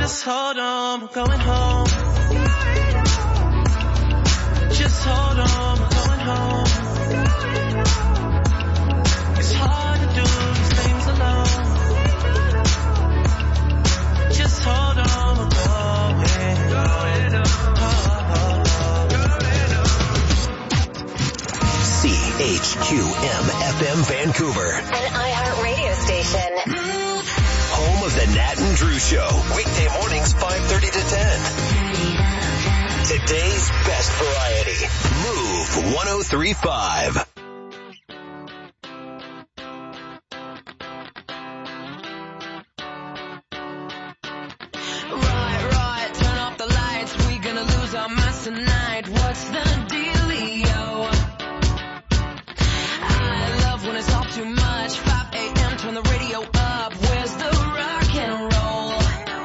Just hold on, we're going home. Just hold on, we're going home. It's hard to do these things alone. Just hold on, we're going CHQM FM Vancouver. An iHeart radio station. Home of the Nat and Drew Show. Weekday mornings 5:30 to 10. Today's best variety. Move 103.5. Right, turn off the lights. We gonna lose our minds tonight. What's the dealio? I love when it's all too much. 5 a.m. turn the radio up. Where's the rock and roll?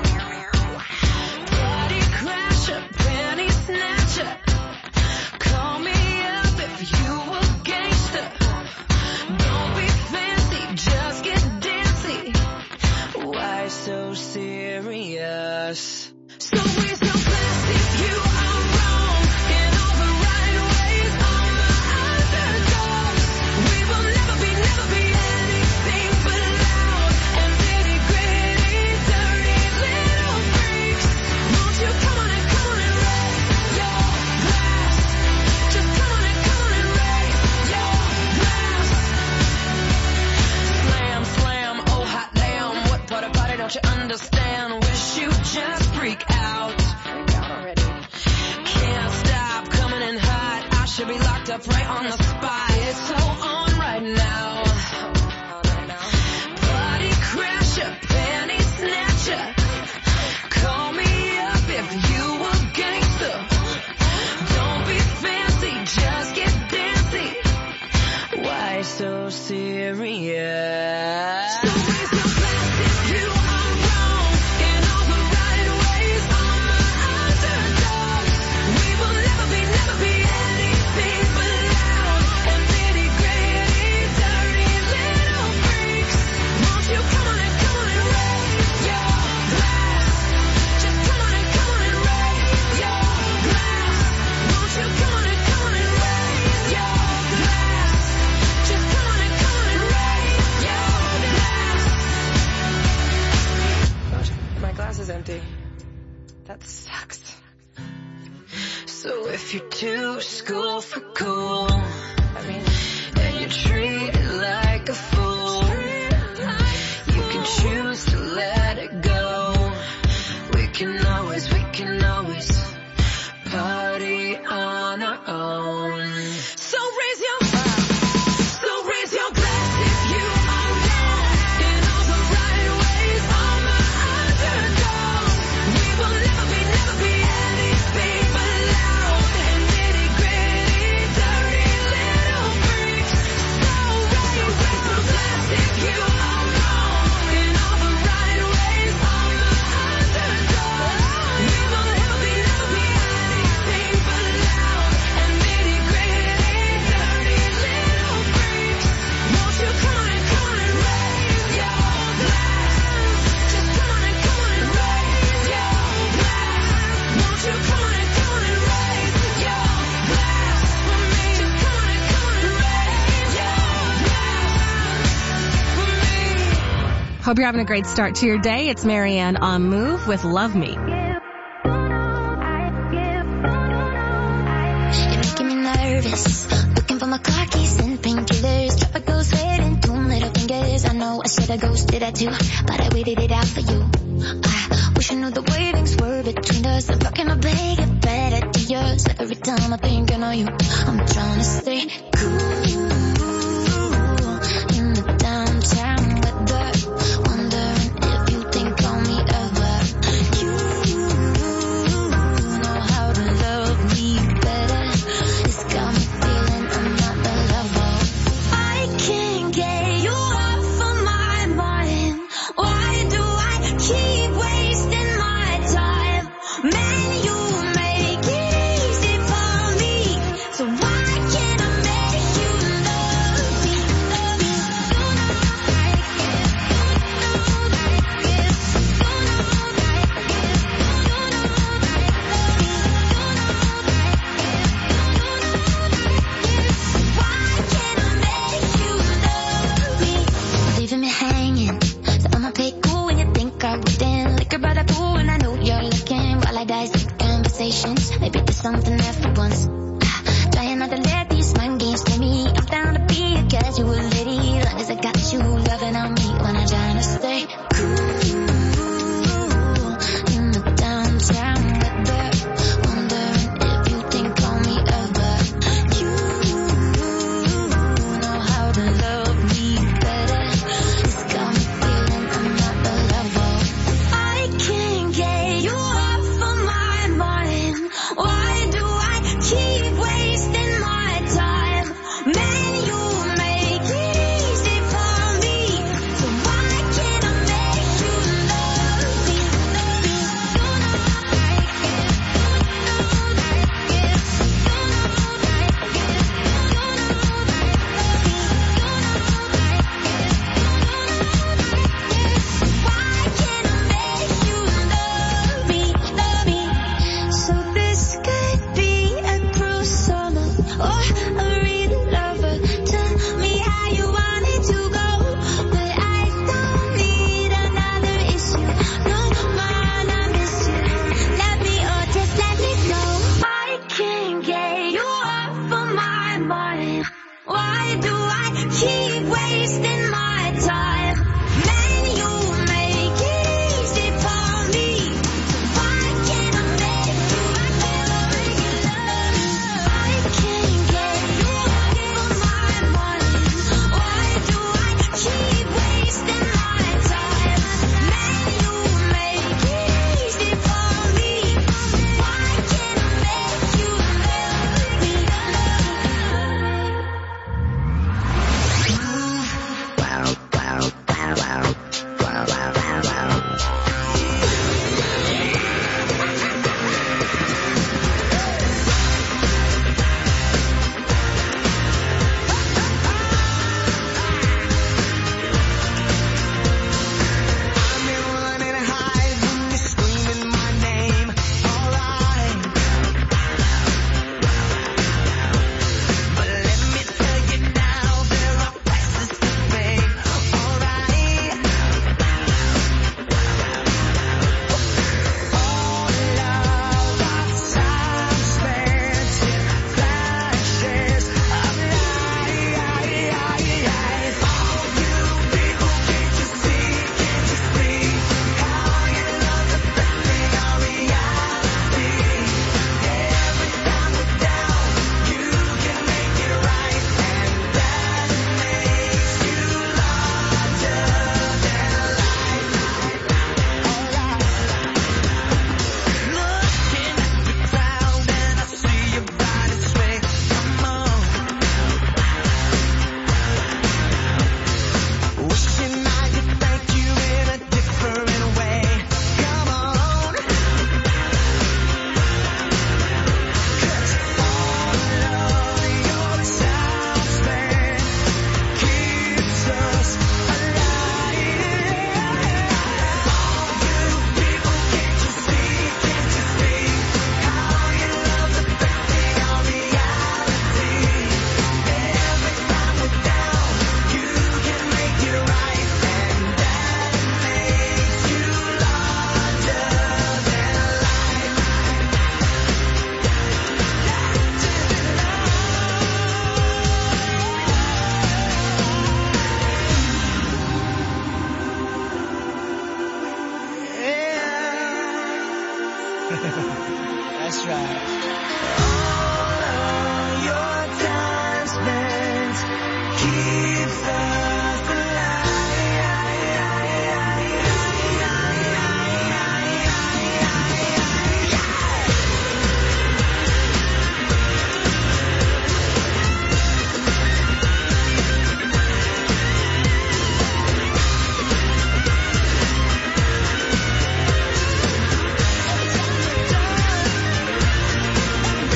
Party crasher, penny snatcher. Call me up if you a gangster. Don't be fancy, just get dancy. Why so serious? So raise your glass if you are wrong in all the right ways. All the underdogs. We will never be anything but loud and nitty-gritty, dirty little freaks. Won't you come on and raise your glass? Just come on and raise your glass. Slam, slam, oh hot damn. What part of party don't you understand? Wish you just freak out. Freak out already. Can't stop coming in hot. I should be locked up right on the spot. It's so on right now. Body crasher, panty snatcher. Call me up if you a gangster. Don't be fancy, just get dancy. Why so serious? So raise your glass if you are wrong in all the right ways. All the underdogs. We will never be anything but loud and nitty-gritty, dirty little freaks. Won't you come on and raise your glass? Just come on and raise your glass. Won't you come on and raise your glass? Just come on and raise your glass. My glass is empty. That sucks. So if you're too school for cool, and you treat it like a fool, you can choose to let it go. We can always party on our own. So raise your glass if you are wrong in all the right ways. All the underdogs. We will never be anything but loud and nitty-gritty, dirty little freaks. So raise your glass if you are wrong in all the right ways. All the underdogs. We will never be anything but loud and nitty-gritty, dirty little freaks. Won't you come on and raise your glass? Just come on and raise your glass. Won't you come on and raise your glass for me? Just come on and raise your glass for me. Hope you're having a great start to your day. It's Marianne on Move with Love Me. You're making me nervous. Looking for my car keys and painkillers. Tropical sweat and 2 middle fingers. I know I should have ghosted that too, but I waited it out for you. I wish I knew the way things were between us. I'm fucking up, get better to yours. Every time I think I know you, I'm trying to stay cool in the downtown weather. Wondering if you think on me ever. You know how to love me better. It's got me feeling I'm not the lover. I can't get you off of my mind. Why do I keep wasting my time? Man, you make it easy for me. So why can't I make you patience. Maybe there's something there for once. Trying not to let these mind games play me. I'm down to be a casual lady, long as I got you loving on me when I'm trying to stay cool in the downtown weather. Wondering if you think on me ever. You know how to love me better. It's got me feeling I'm not the level. I can't get you off of my mind. Why do I keep wasting my time? Man, you make it easy for me. So why can't I make you love me? You know I like it. You know I like it. You know I like it. You know I like it. You know I like it. Why can't I make you love me? Love me. So this could be a cruise solo or a real lover. Tell me how you want it to go, but I don't need another issue. No man, I miss you. Love me or just let me go. I can't get you off of my mind. Why do I keep wasting my time? Man, you make it easy for me. Why can't I make you love me? I can't get you off of my mind. Why do I keep wasting my time? Man, you make it easy for me. Why can't I make you love me? That's right. All of your time spent keeps us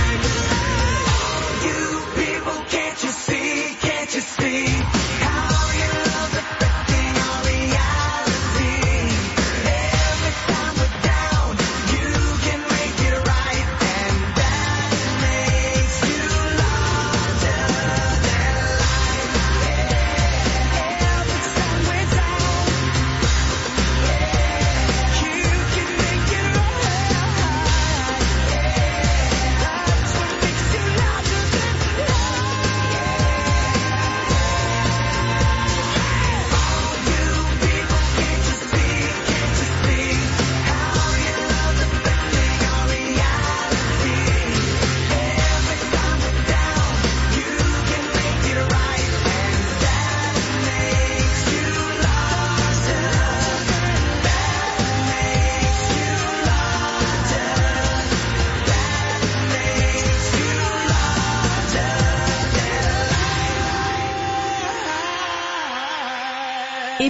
Can't you see how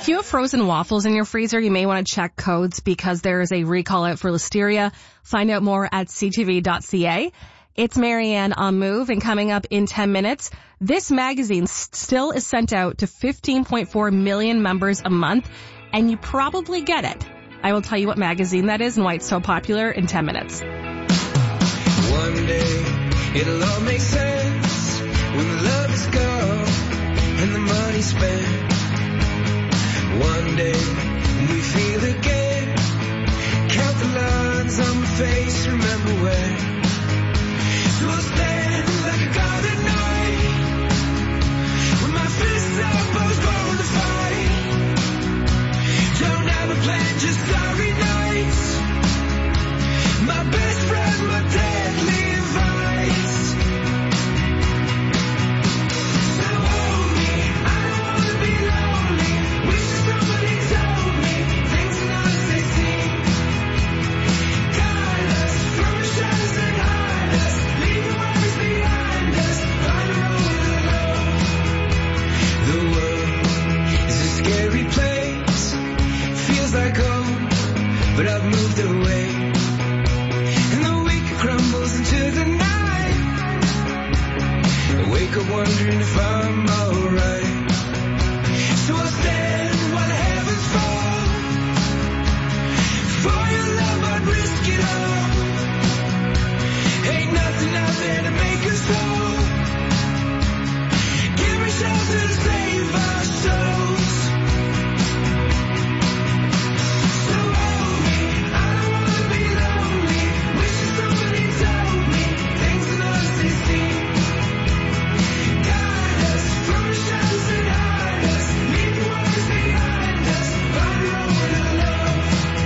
If you have frozen waffles in your freezer, you may want to check codes because there is a recall out for listeria. Find out more at ctv.ca. It's Marianne on Move, and coming up in 10 minutes, this magazine still is sent out to 15.4 million members a month, and you probably get it. I will tell you what magazine that is and why it's so popular in 10 minutes. One day, it'll all make sense when the love is gone and the money's spent. One day, we feel again. Count the lines on my face, remember when. So I'll stand like a god at night. With my fists up, I was born to fight. Don't have a plan, just starry nights. My best friend, my deadly vice. So hold me, I don't wanna be lonely. Wish somebody told me things are not as they seem. Guide us from the shadows that hide us. Leave the worries behind us. Find a road alone. The world is a scary place. Feels like home, but I've moved away. And the week crumbles into the night. I wake up wondering if I'm alright. So I'll stand while the heavens fall. For your love I'd risk it all. Ain't nothing out there to make us whole. Give me shelter to save our souls. So hold me, I don't wanna be lonely. Wishing somebody told me things are not as they seem. Guide us from the shadows that hide us. Leave the worries behind us. Find a road to love.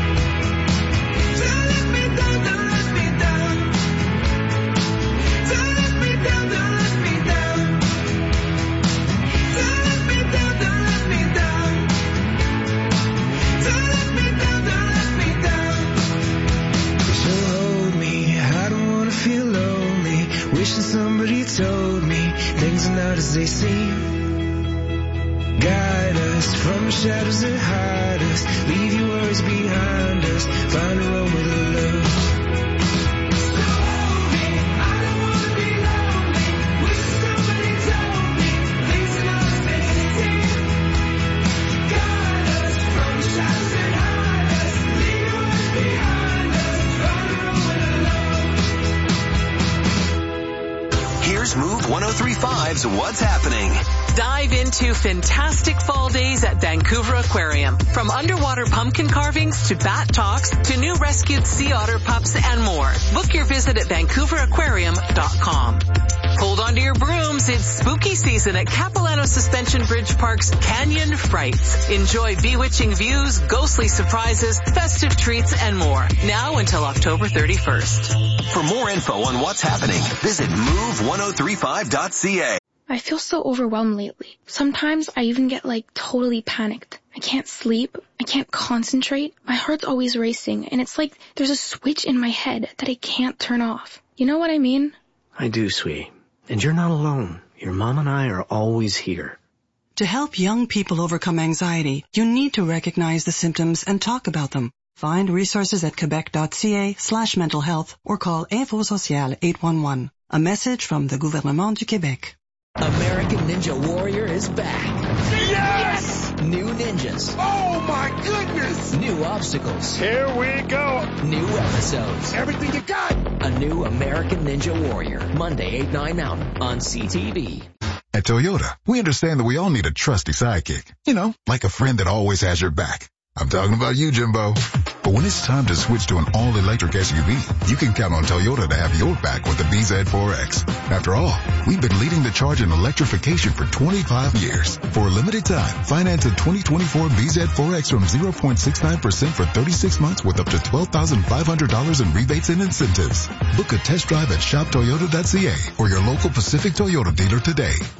Don't let me down, don't let me down. Don't let me down, don't let me down. Don't let me down, don't let me down. Don't let me down, don't let me down. So hold me, I don't wanna feel lonely. Wishing somebody told me things are not as they seem. Guide us from the shadows that hide us. Leave your worries behind us. Find a road with love. So hold me, I don't wanna be lonely. Wishing somebody told me things are not as they seem. Guide us from the shadows that hide us. Leave your worries behind us. Find a road with love. Here's Move 103.5's What's Happening. Dive into fantastic fall days at Vancouver Aquarium. From underwater pumpkin carvings to bat talks to new rescued sea otter pups and more. Book your visit at VancouverAquarium.com. Hold on to your brooms. It's spooky season at Capilano Suspension Bridge Park's Canyon Frights. Enjoy bewitching views, ghostly surprises, festive treats, and more. Now until October 31st. For more info on what's happening, visit move1035.ca. I feel so overwhelmed lately. Sometimes I even get totally panicked. I can't sleep. I can't concentrate. My heart's always racing, and it's like there's a switch in my head that I can't turn off. You know what I mean? I do, sweetie. And you're not alone. Your mom and I are always here. To help young people overcome anxiety, you need to recognize the symptoms and talk about them. Find resources at quebec.ca/mental health or call Info Social 811. A message from the Gouvernement du Québec. American Ninja Warrior is back. Yes! New ninjas. Oh my goodness! New obstacles. Here we go. New episodes. Everything you got. A new American Ninja Warrior. Monday, 8/9 Mountain on CTV. At Toyota, we understand that we all need a trusty sidekick. You know, like a friend that always has your back. I'm talking about you, Jimbo. But when it's time to switch to an all-electric SUV, you can count on Toyota to have your back with the BZ4X. After all, we've been leading the charge in electrification for 25 years. For a limited time, finance a 2024 BZ4X from 0.69% for 36 months with up to $12,500 in rebates and incentives. Book a test drive at shoptoyota.ca or your local Pacific Toyota dealer today.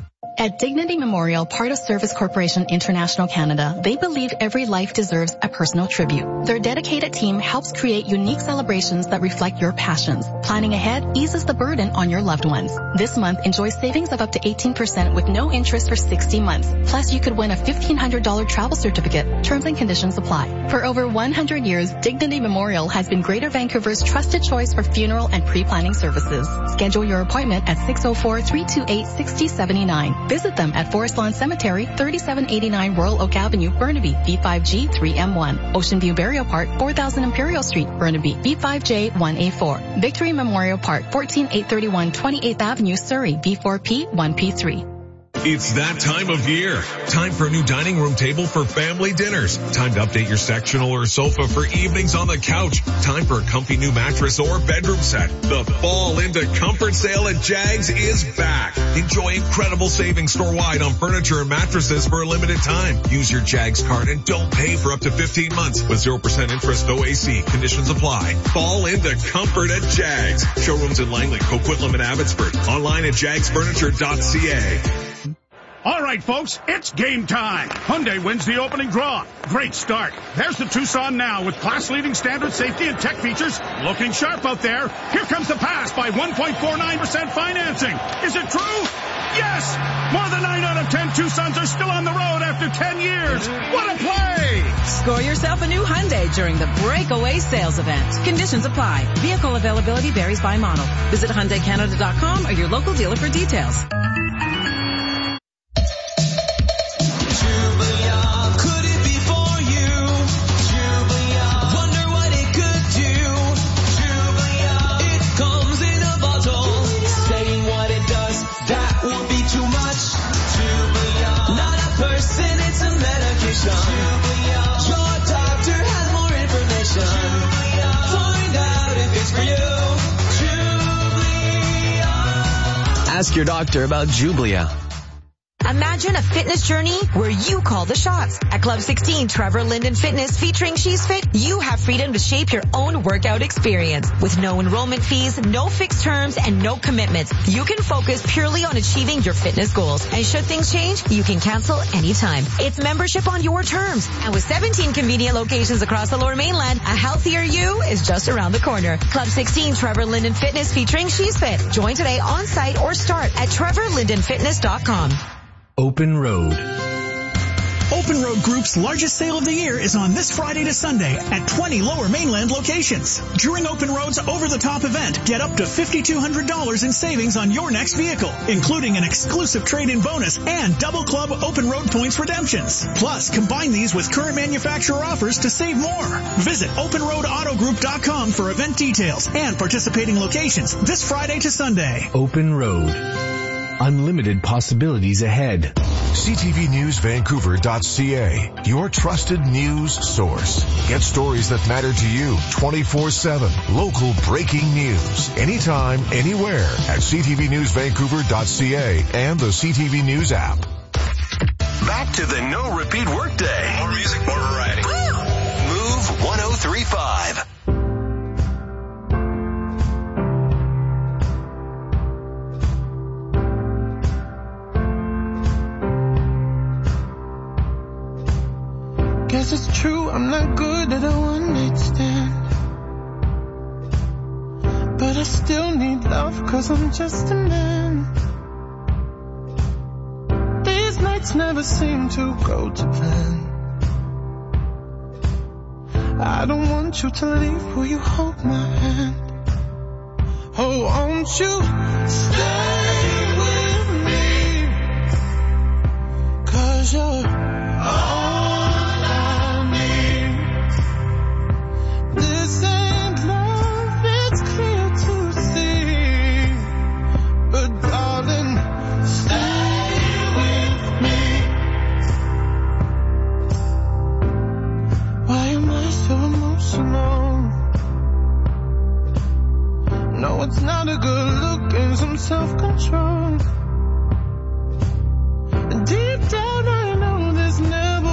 At Dignity Memorial, part of Service Corporation International Canada, they believe every life deserves a personal tribute. Their dedicated team helps create unique celebrations that reflect your passions. Planning ahead eases the burden on your loved ones. This month, enjoy savings of up to 18% with no interest for 60 months. Plus, you could win a $1,500 travel certificate. Terms and conditions apply. For over 100 years, Dignity Memorial has been Greater Vancouver's trusted choice for funeral and pre-planning services. Schedule your appointment at 604-328-6079. Visit them at Forest Lawn Cemetery, 3789 Royal Oak Avenue, Burnaby, B5G 3M1. Ocean View Burial Park, 4000 Imperial Street, Burnaby, B5J 1A4. Victory Memorial Park, 14831 28th Avenue, Surrey, B4P 1P3. It's that time of year. Time for a new dining room table for family dinners. Time to update your sectional or sofa for evenings on the couch. Time for a comfy new mattress or bedroom set. The Fall Into Comfort sale at Jags is back. Enjoy incredible savings store-wide on furniture and mattresses for a limited time. Use your Jags card and don't pay for up to 15 months with 0% interest, no AC. Conditions apply. Fall Into Comfort at Jags. Showrooms in Langley, Coquitlam, and Abbotsford. Online at jagsfurniture.ca. All right, folks, it's game time. Hyundai wins the opening draw. Great start. There's the Tucson now with class-leading standard safety and tech features. Looking sharp out there. Here comes the pass by 1.49% financing. Is it true? Yes! More than 9 out of 10 Tucsons are still on the road after 10 years. What a play! Score yourself a new Hyundai during the Breakaway Sales Event. Conditions apply. Vehicle availability varies by model. Visit HyundaiCanada.com or your local dealer for details. Ask your doctor about Jublia. Imagine a fitness journey where you call the shots. At Club 16 Trevor Linden Fitness featuring She's Fit, you have freedom to shape your own workout experience. With no enrollment fees, no fixed terms, and no commitments, you can focus purely on achieving your fitness goals. And should things change, you can cancel anytime. It's membership on your terms. And with 17 convenient locations across the Lower Mainland, a healthier you is just around the corner. Club 16 Trevor Linden Fitness featuring She's Fit. Join today on site or start at trevorlindenfitness.com. Open Road. Open Road Group's largest sale of the year is on this Friday to Sunday at 20 Lower Mainland locations. During Open Road's over-the-top event, get up to $5,200 in savings on your next vehicle, including an exclusive trade-in bonus and double club Open Road points redemptions. Plus, combine these with current manufacturer offers to save more. Visit OpenRoadAutoGroup.com for event details and participating locations this Friday to Sunday. Open Road. Unlimited possibilities ahead. CTVNewsVancouver.ca, your trusted news source. Get stories that matter to you 24/7. Local breaking news. Anytime, anywhere at CTVNewsVancouver.ca and the CTV News app. Back to the no repeat workday. More music, more variety. Move 103.5. Guess it's true, I'm not good at a one-night stand. But I still need love, cause I'm just a man. These nights never seem to go to plan. I don't want you to leave, will you hold my hand? Oh, won't you stay with me? Cause you're all it's not a good look and some self-control. Deep down I know this never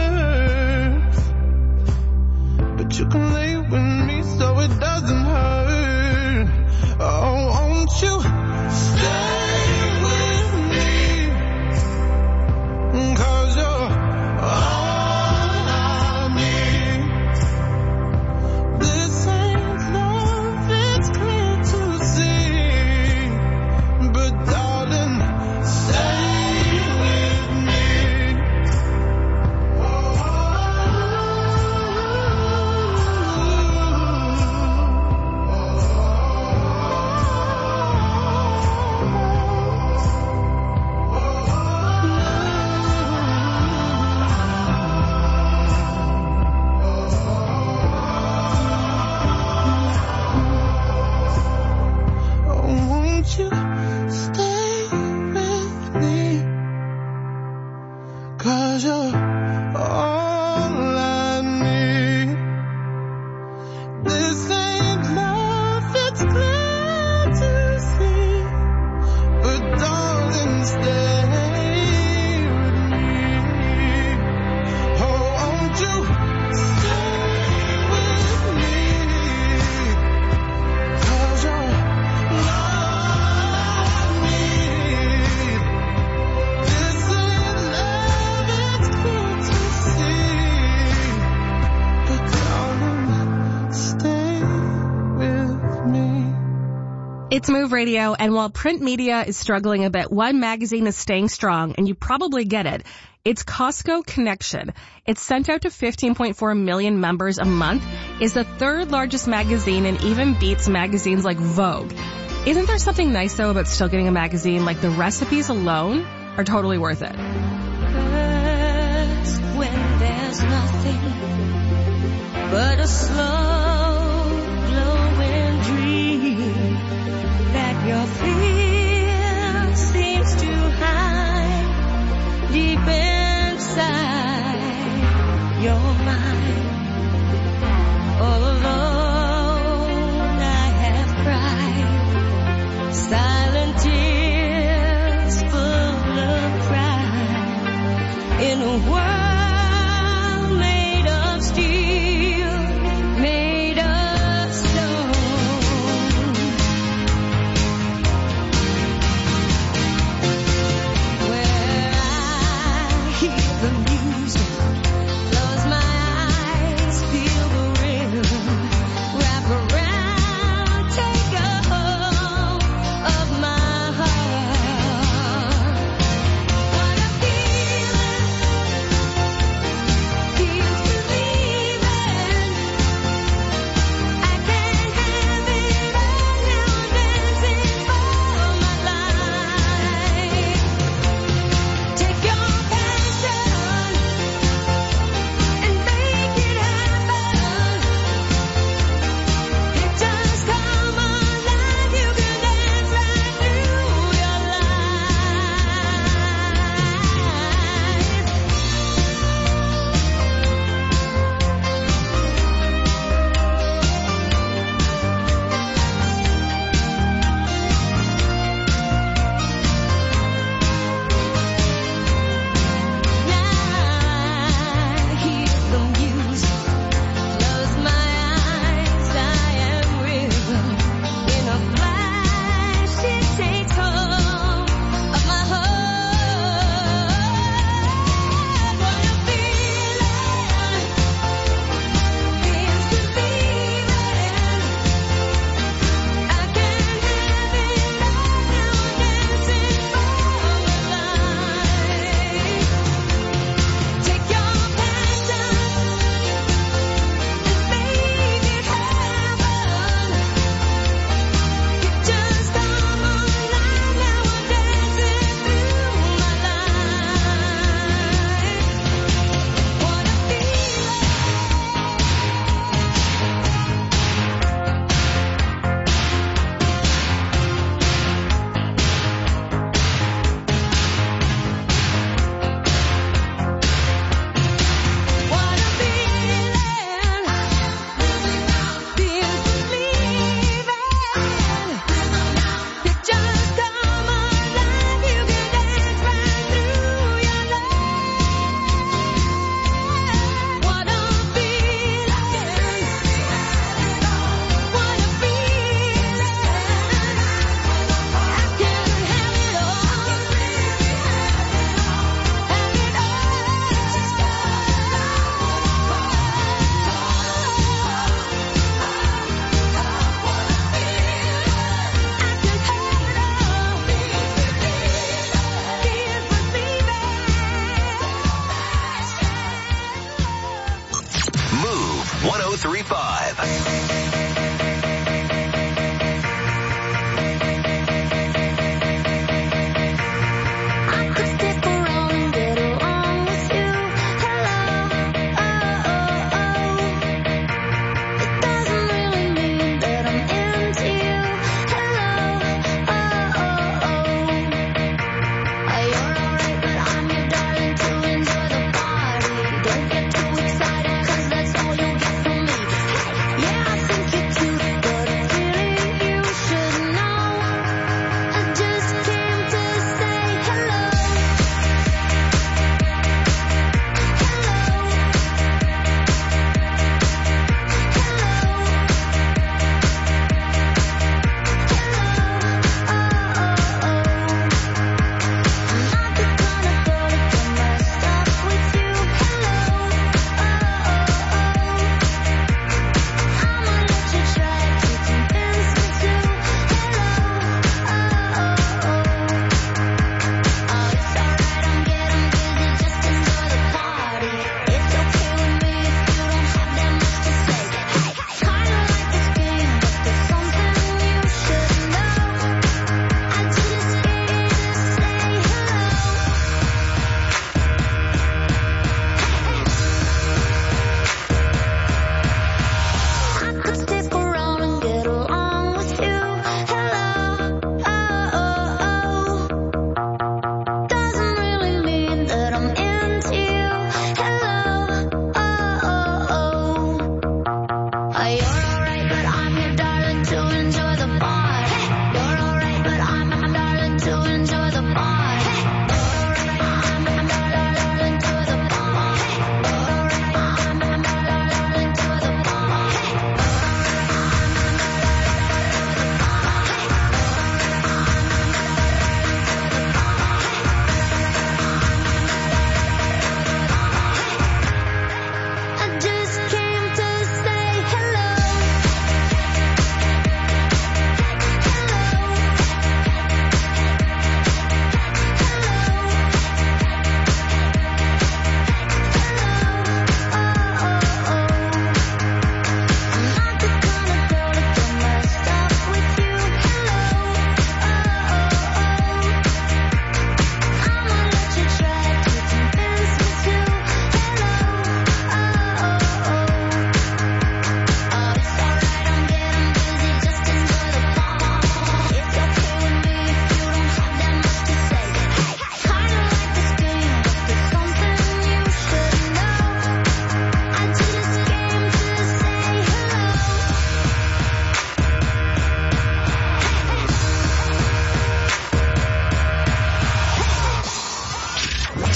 works, but you can lay with me so it doesn't hurt. Oh, won't you stay with me? won't you stay with me? 'Cause you're all I need. This ain't love, it's clear to see. But darling, stay with me. Oh, won't you stay with me? 'Cause you're all I need. This ain't love, it's clear to see. But darling, stay with me. It's Move Radio, and while print media is struggling a bit, one magazine is staying strong, and you probably get it. It's Costco Connection. It's sent out to 15.4 million members a month, is the third largest magazine, and even beats magazines like Vogue. Isn't there something nice, though, about still getting a magazine? Like, the recipes alone are totally worth it. First, when there's nothing but a slow glowing dream that your fear seems to hide deep inside your mind. All alone I have cried silent tears full of pride in a world made of steel, made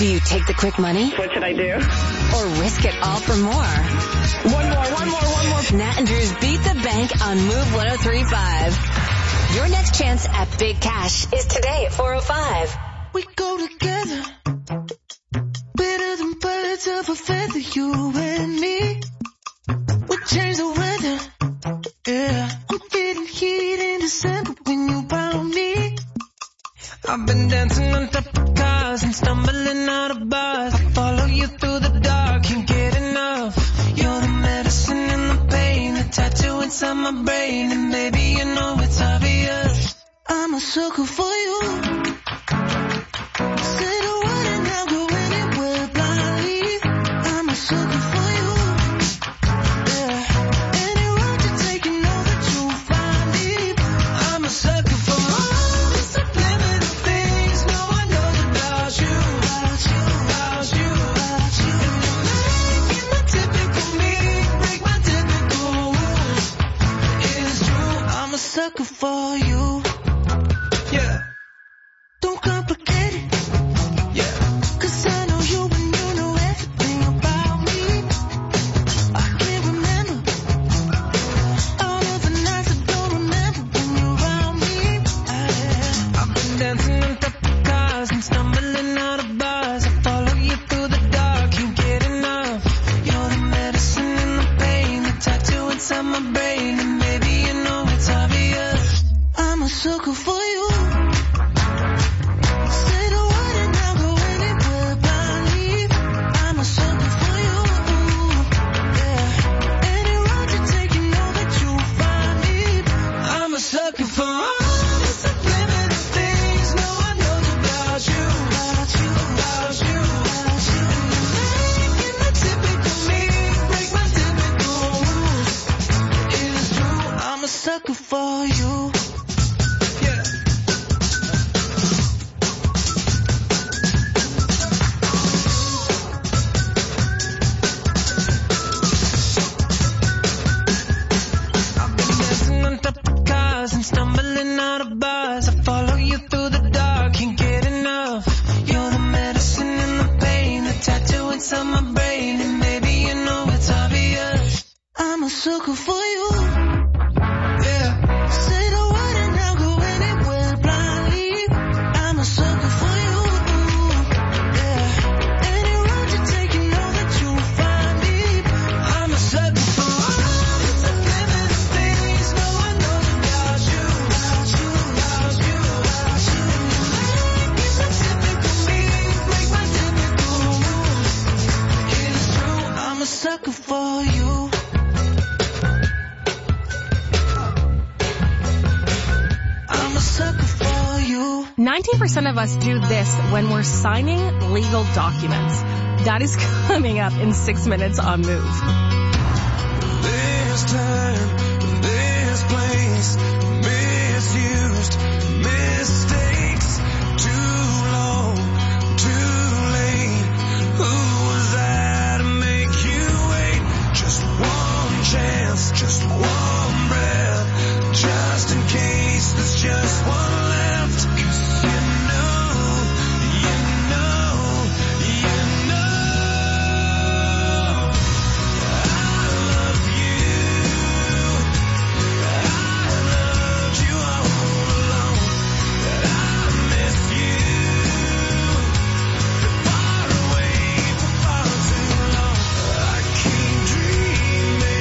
Do you take the quick money? What should I do? Or risk it all for more? One more. Nat and Drew's Beat the Bank on Move 103.5. Your next chance at big cash is today at 4:05. We go together, better than birds of a feather, you and me. We change the weather, yeah. I'm feeling heat in December when you found me. I've been dancing on top of cars and stumbling out of bars. I follow you through the dark, can't get enough. You're the medicine and the pain, the tattoo inside my brain, and baby you know it's obvious. I'm a sucker for you. Say the word and I'll go anywhere blindly. I'm a sucker for you. Yeah. Any road you take, you know that you'll find me. I'm a sucker for all the subliminal things no one knows about you. About you. Making my typical me, break my typical rules. It's true, I'm a sucker for you. Yeah. Don't complicate it. Yeah. 'Cause I know you and you know everything about me. I can't remember all of the nights I don't remember when you're around me. I've been dancing on top of cars and stumbling out of bars. I follow you through the dark, can't get enough. You're the medicine and the pain, the tattoo inside my brain, and maybe you know it's obvious. I'm a sucker for you. Say the word and I'll go anywhere blindly. I'm a sucker for you. Yeah. Any road you take, you know that you'll find me. I'm a sucker for all the subliminal things no one knows about you. About you. Making the typical me, break my typical rules. It's true, I'm a sucker for you. Yeah. 90% of us do this when we're signing legal documents. That is coming up in 6 minutes on Move. This time, this place, misused, mistakes, too long, too late. Who was I to make you wait? Just one chance, just one breath, just in case there's just one left. 'Cause you know,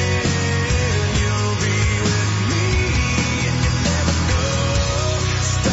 stop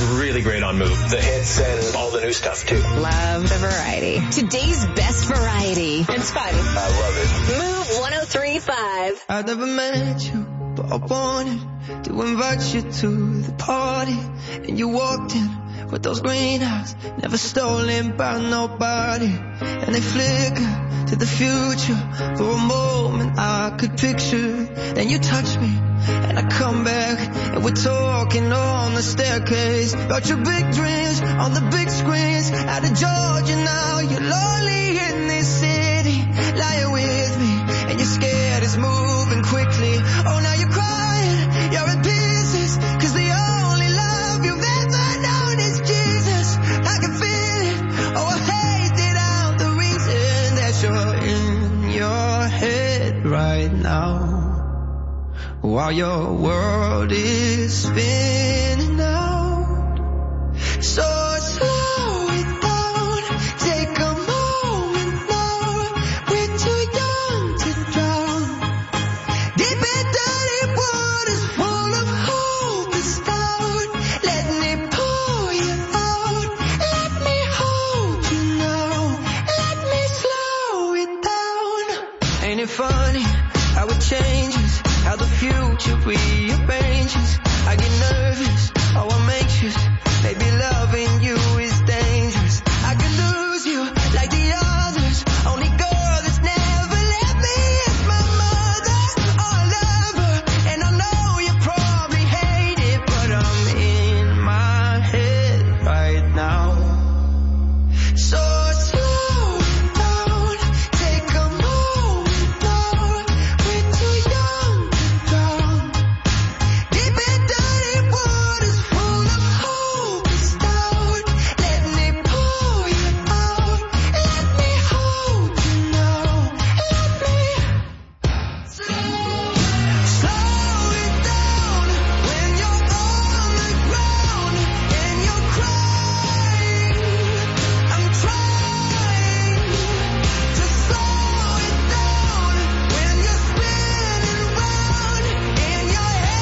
really great on Move. The hits and all the new stuff, too. Love the variety. Today's best variety. It's fun. I love it. Move 103.5. I never met you, but I wanted to invite you to the party. And you walked in with those green eyes, never stolen by nobody. And they flicker to the future. For a moment I could picture. Then you touch me, and I come back, and we're talking on the staircase. About your big dreams on the big screens. Out of Georgia now, you're lonely in this city. Lying with me, and you're scared it's moving quickly. Oh, now you're crying, you're in pieces. Cause the only love you've ever known is Jesus. I can feel it, oh I hate it out. The reason that you're in your head right now, while your world is spinning out. So slow it down, take a moment now. We're too young to drown. Deep and dirty waters full of hope and doubt. Let me pull you out. Let me hold you now. Let me slow it down. Ain't it funny how it changes? How the future rearranges. I get nervous, oh I'm anxious. Maybe loving you is dangerous. I could lose you like the others. Only girl that's never left me is my mother. Oh, I love her, and I know you probably hate it, but I'm in my head right now. So slow it down, take a moment now. We're too young. Deep and dirty waters full of hope and doubt. Let me pull you out. Let me hold you now. Let me slow it down when you're on the ground and you're crying. I'm trying to slow it down when you're spinning round in your head.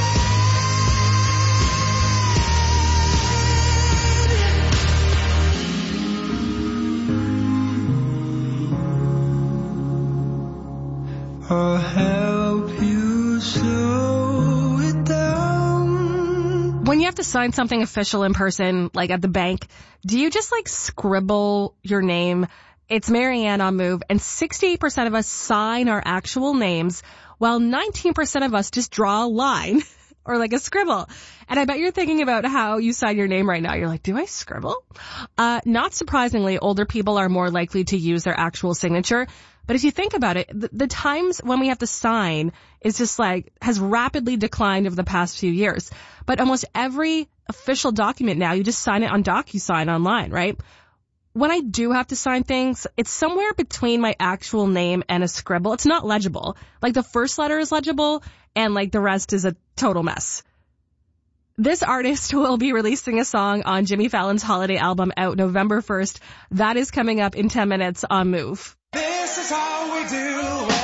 I'll help you slow it down. When you have to sign something official in person, like at the bank, do you just like scribble your name? It's Marianne on Move, and 68% of us sign our actual names, while 19% of us just draw a line or like a scribble. And I bet you're thinking about how you sign your name right now. You're like, do I scribble? Not surprisingly, older people are more likely to use their actual signature. But if you think about it, the times when we have to sign is just like, has rapidly declined over the past few years. But almost every official document now, you just sign it on DocuSign online, right? When I do have to sign things, it's somewhere between my actual name and a scribble. It's not legible. Like the first letter is legible and like the rest is a total mess. This artist will be releasing a song on Jimmy Fallon's holiday album out November 1st. That is coming up in 10 minutes on Move. This is how we do it.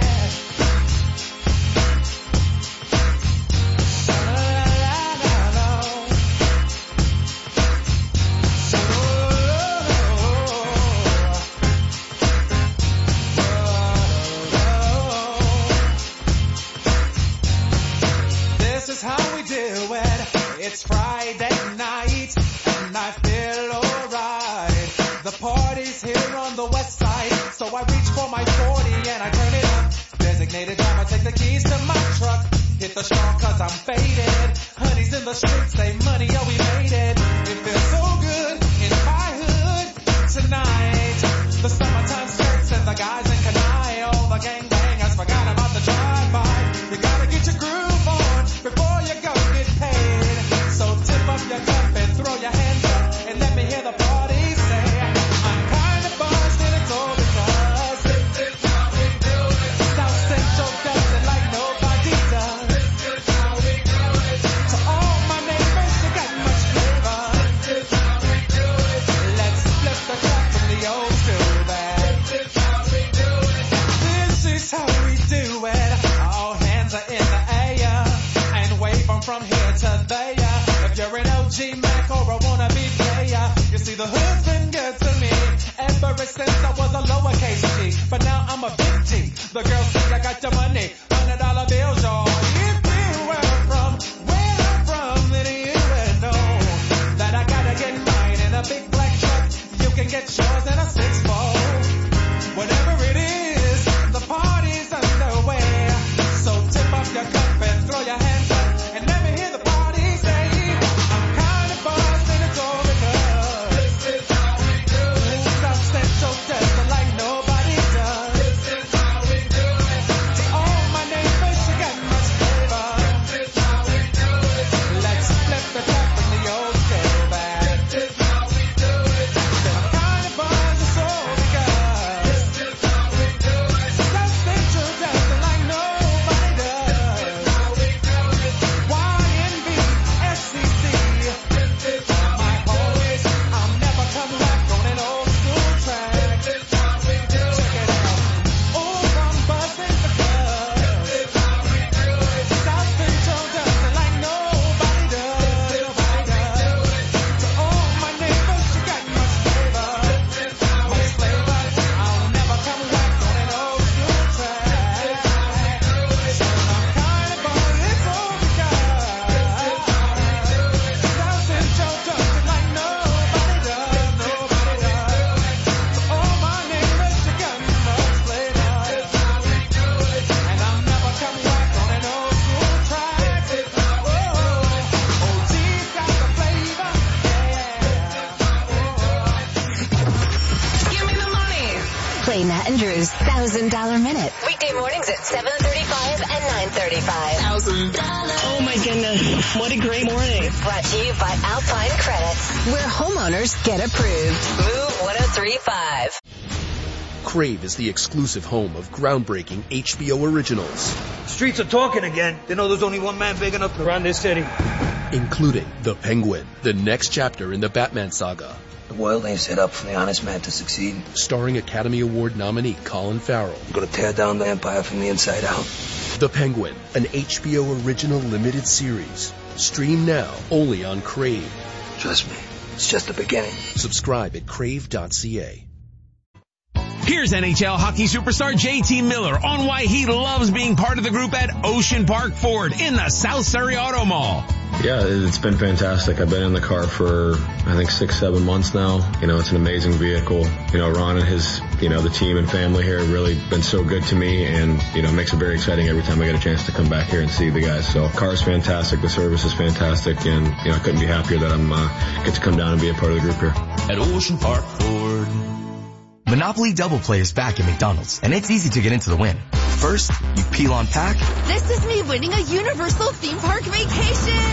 This is how we do it. It's Friday night and I feel alright. The party's here on the west side, so I reach for my 40 and I turn it up. Designated driver, take the keys to my truck. Hit the strong cause I'm faded. Honey's in the streets, say money, oh we made it. It feels so good in my hood tonight. The summertime skirts and the guys in Kanai. All the gangbangers forgot about the drive-by. You gotta get your groove on before you go get paid. So tip up your cup and throw your hands up and let me hear the party say, I'm kinda buzzed and it's all because this is how we do it. South Central does it like nobody does. This is how we do it. To all my neighbors, you got much flavor. This is how we do it. Let's flip the cup from the old the hood's been good to me ever since I was a lowercase G. But now I'm a big G. The girls think I got your money, $100 bills, y'all. If you were from where I'm from, then you would know that I gotta get mine in a big black truck. You can get yours in a 6-4. Whatever it is, the party's underway. So tip up your cup and throw your hands up and let me hear the party say, I'm kind of buzzed and it's all because this is how we do it. South Central does it like nobody does. This is how we do it. To all my neighbors, you got much flavor. This is how we do it. Let's flip the top in the old scale back. This is how we do it. I'm kind of buzzed, it's all because this is how we do it. South Central does it like nobody does. This is how we do it. YNB, SCC. This is how my boys. I'll never come back on an old school track. This is how we do it. Check it out. Oh, I'm buzzing because this is how we do it. South Central does it like nobody does. Nobody does. To all my neighbors, you got much flavor. This is how we do it. I'll never come back on an old school track. This is how we do it. I'm kind of buzzed, it's all because this is how we do it. South Central does it like nobody does. Nobody does. To all my neighbors, you got much flavor. This is how we do it. And I'll never come back on an old school track. This is how we do it. OG's got the flavor. Give me the money. Play Nat and Drew's $1,000 Minute. Weekday mornings at 7:35 and 9:35. $1,000. Oh my goodness, what a great morning. Brought to you by Alpine Credits, where homeowners get approved. Move 1035. Crave is the exclusive home of groundbreaking HBO originals, Streets are talking again. They know there's only one man big enough to run this city. including The Penguin, the next chapter in the Batman saga, The world ain't set up for the honest man to succeed. starring Academy Award nominee Colin Farrell. I'm gonna tear down the empire from the inside out. The Penguin, an HBO original limited series. Stream now, only on Crave. Trust me, it's just the beginning. Subscribe at crave.ca. Here's NHL hockey superstar JT Miller on why he loves being part of the group at Ocean Park Ford in the South Surrey Auto Mall. Yeah, it's been fantastic. I've been in the car for, I think, 6-7 months now. It's an amazing vehicle. Ron and his, the team and family here have really been so good to me, and, it makes it very exciting every time I get a chance to come back here and see the guys. So, car's fantastic. The service is fantastic, and, I couldn't be happier that I'm, get to come down and be a part of the group here. At Ocean Park Ford. Monopoly Double Play is back at McDonald's, and it's easy to get into the win. First, you peel on pack. This is me winning a Universal theme park vacation.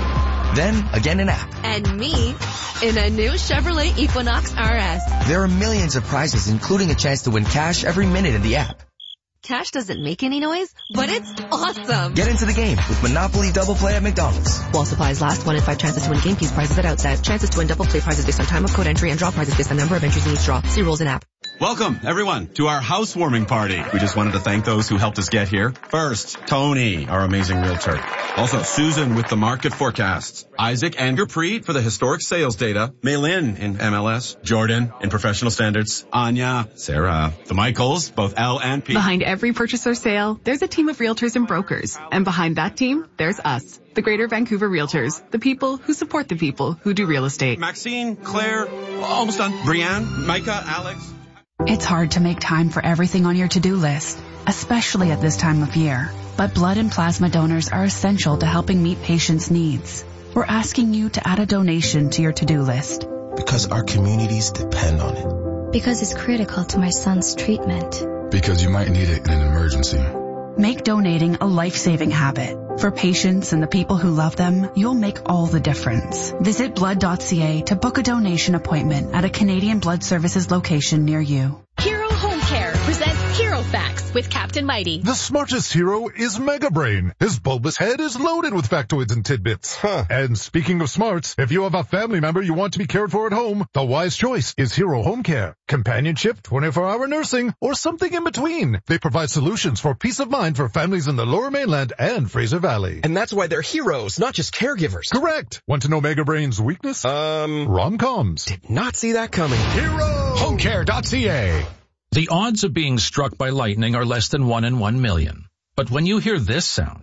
Then, again in app. And me in a new Chevrolet Equinox RS. There are millions of prizes, including a chance to win cash every minute in the app. Cash doesn't make any noise, but it's awesome. Get into the game with Monopoly Double Play at McDonald's. While supplies last, 1 in 5 chances to win game piece prizes at outset. Chances to win double play prizes based on time of code entry and draw prizes based on number of entries in each draw. See rules in app. Welcome, everyone, to our housewarming party. We just wanted to thank those who helped us get here. First, Tony, our amazing realtor. Also, Susan with the market forecasts. Isaac and Gurpreet for the historic sales data. Maylin in MLS. Jordan in professional standards. Anya, Sarah, the Michaels, both L and P. Behind every purchase or sale, there's a team of realtors and brokers. And behind that team, there's us, the Greater Vancouver Realtors, the people who support the people who do real estate. Maxine, Claire, almost done. Brianne, Micah, Alex. It's hard to make time for everything on your to-do list, especially at this time of year. But blood and plasma donors are essential to helping meet patients' needs. We're asking you to add a donation to your to-do list. Because our communities depend on it. Because it's critical to my son's treatment. Because you might need it in an emergency. Make donating a life-saving habit. For patients and the people who love them, you'll make all the difference. Visit blood.ca to book a donation appointment at a Canadian Blood Services location near you. Hero Home Care presents Hero Facts. with Captain Mighty. The smartest hero is Mega Brain. His bulbous head is loaded with factoids and tidbits. And speaking of smarts, if you have a family member you want to be cared for at home, the wise choice is Hero Home Care. Companionship, 24-hour nursing, or something in between. They provide solutions for peace of mind for families in the Lower Mainland and Fraser Valley. And that's why they're heroes, not just caregivers. Correct. Want to know Mega Brain's weakness? Rom-coms. Did not see that coming. Hero! Homecare.ca. The odds of being struck by lightning are less than 1 in 1 million. But when you hear this sound,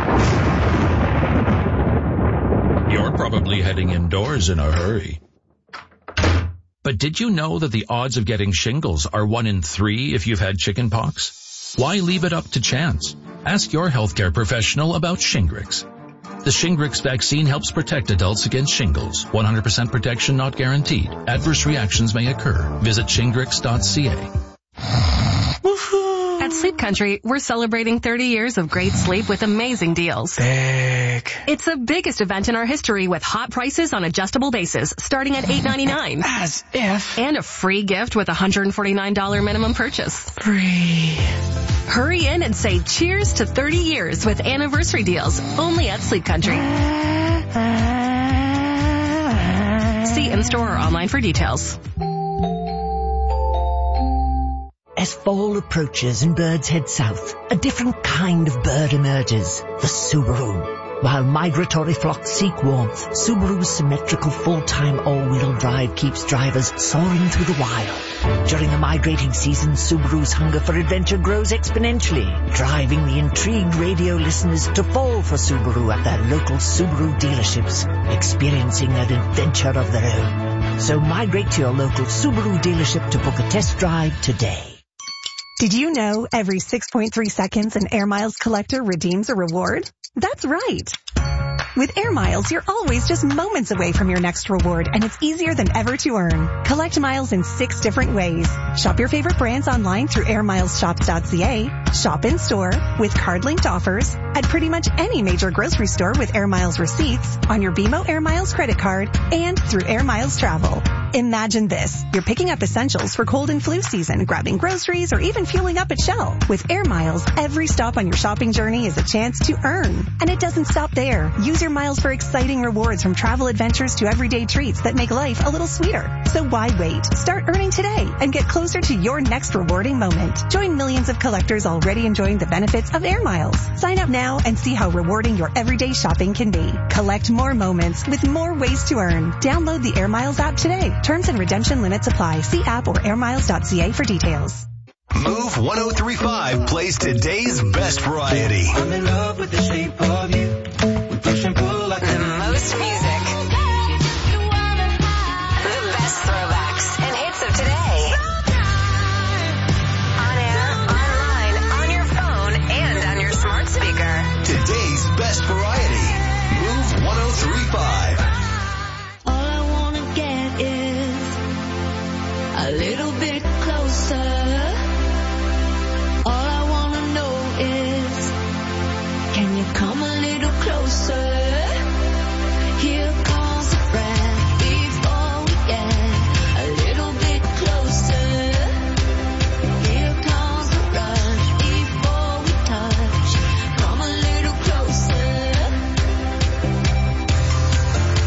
you're probably heading indoors in a hurry. But did you know that the odds of getting shingles are 1 in 3 if you've had chickenpox? Why leave it up to chance? Ask your healthcare professional about Shingrix. The Shingrix vaccine helps protect adults against shingles. 100% protection not guaranteed. Adverse reactions may occur. Visit shingrix.ca. At Sleep Country, we're celebrating 30 years of great sleep with amazing deals. Big. It's the biggest event in our history with hot prices on adjustable bases starting at $8.99. As if. And a free gift with a $149 minimum purchase. Free. Hurry in and say cheers to 30 years with anniversary deals only at Sleep Country. See in-store or online for details. As fall approaches and birds head south, a different kind of bird emerges, the Subaru. While migratory flocks seek warmth, Subaru's symmetrical full-time all-wheel drive keeps drivers soaring through the wild. During the migrating season, Subaru's hunger for adventure grows exponentially, driving the intrigued radio listeners to fall for Subaru at their local Subaru dealerships, experiencing an adventure of their own. So migrate to your local Subaru dealership to book a test drive today. Did you know every 6.3 seconds an Air Miles collector redeems a reward? That's right. With Air Miles, you're always just moments away from your next reward, and it's easier than ever to earn. Collect miles in 6 different ways. Shop your favorite brands online through airmilesshops.ca. Shop in store with card-linked offers at pretty much any major grocery store with Air Miles receipts, on your BMO Air Miles credit card, and through Air Miles Travel. Imagine this. You're picking up essentials for cold and flu season, grabbing groceries, or even fueling up at Shell. With Air Miles, every stop on your shopping journey is a chance to earn. And it doesn't stop there. Use your miles for exciting rewards from travel adventures to everyday treats that make life a little sweeter. So why wait? Start earning today and get closer to your next rewarding moment. Join millions of collectors already enjoying the benefits of Air Miles. Sign up now and see how rewarding your everyday shopping can be. Collect more moments with more ways to earn. Download the Air Miles app today. Terms and redemption limits apply. See app or airmiles.ca for details. Move 1035 plays today's best variety. I'm in love with the shape of you. We push and pull like the most music. The best throwbacks and hits of today. On air, online, on your phone, and on your smart speaker. Today's best variety. Move 1035. All I wanna get is a little bit closer. All I wanna know is, can you come a little closer? Here comes a breath before we get a little bit closer. Here comes a rush before we touch. Come a little closer.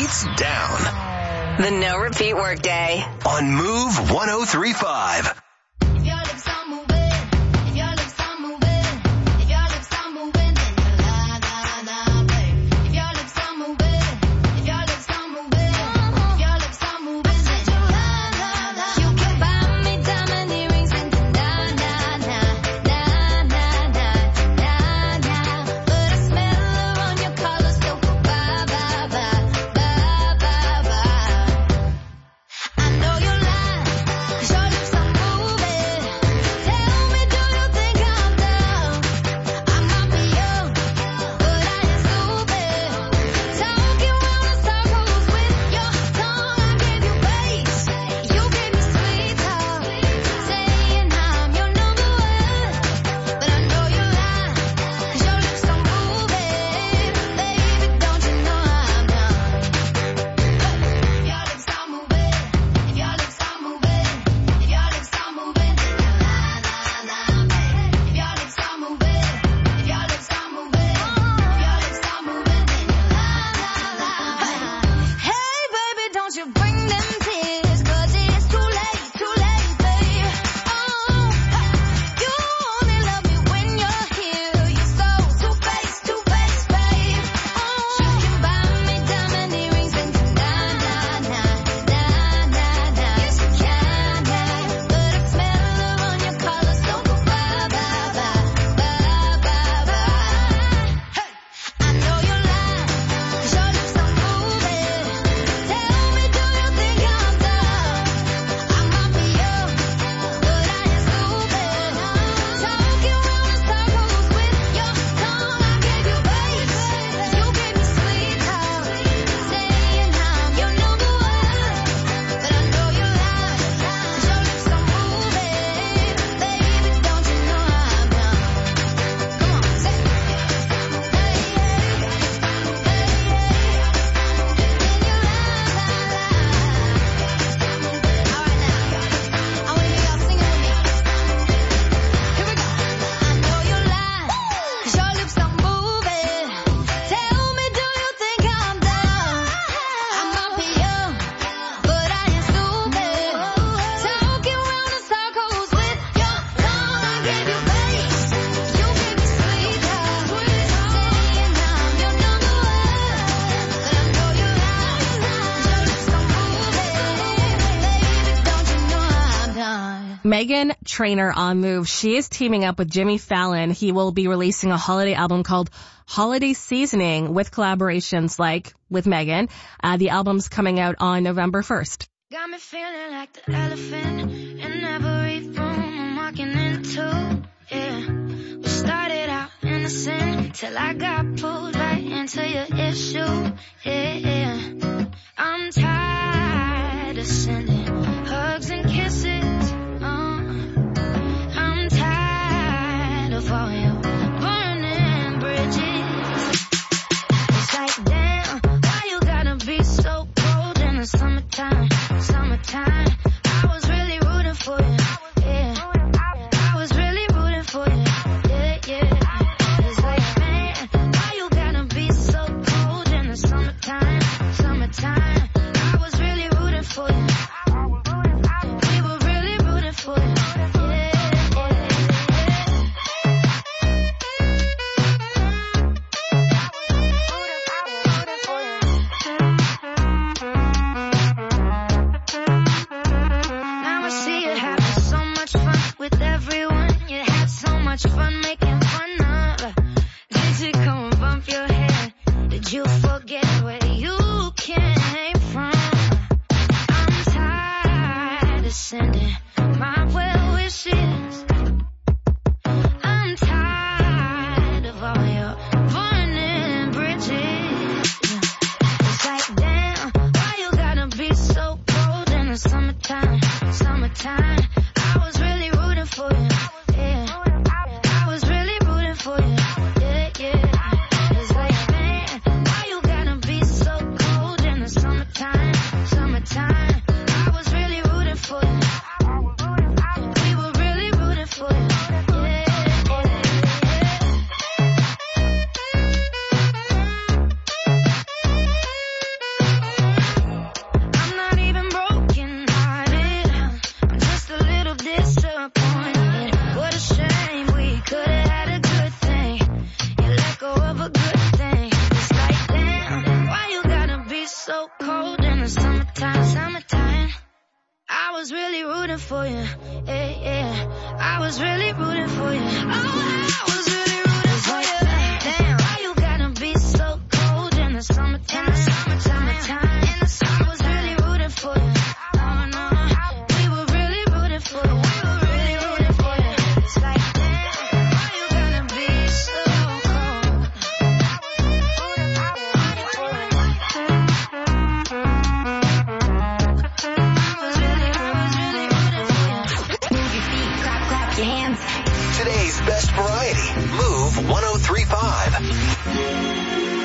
Lights down. The no repeat workday. On Move 103.5. Meghan Trainor on Move. She is teaming up with Jimmy Fallon. He will be releasing a holiday album called Holiday Seasoning with collaborations like with Meghan. The album's coming out on November 1st. Got me feeling like the elephant in every room I'm walking into. Yeah, we started out innocent till I got pulled right into your issue. Yeah, I'm tired of sending hugs and kisses. I'm tired of all your burning bridges. It's like, damn, why you gotta be so cold in the summertime? Summertime, I was really rooting for you. Yeah, I was really rooting for you. Yeah, yeah. It's like, man, why you gotta be so cold in the summertime? Summertime. was really rooting for you. Yeah. I was really rooting for you. Oh, I was really rooting for you. Damn, why you gotta be so cold in the summertime? In the summer, I was really rooting for you. Oh no, we were really rooting for you. We were really rooting for you. It's like, damn, why you gotta be so cold? Today's best variety. Move 103.5.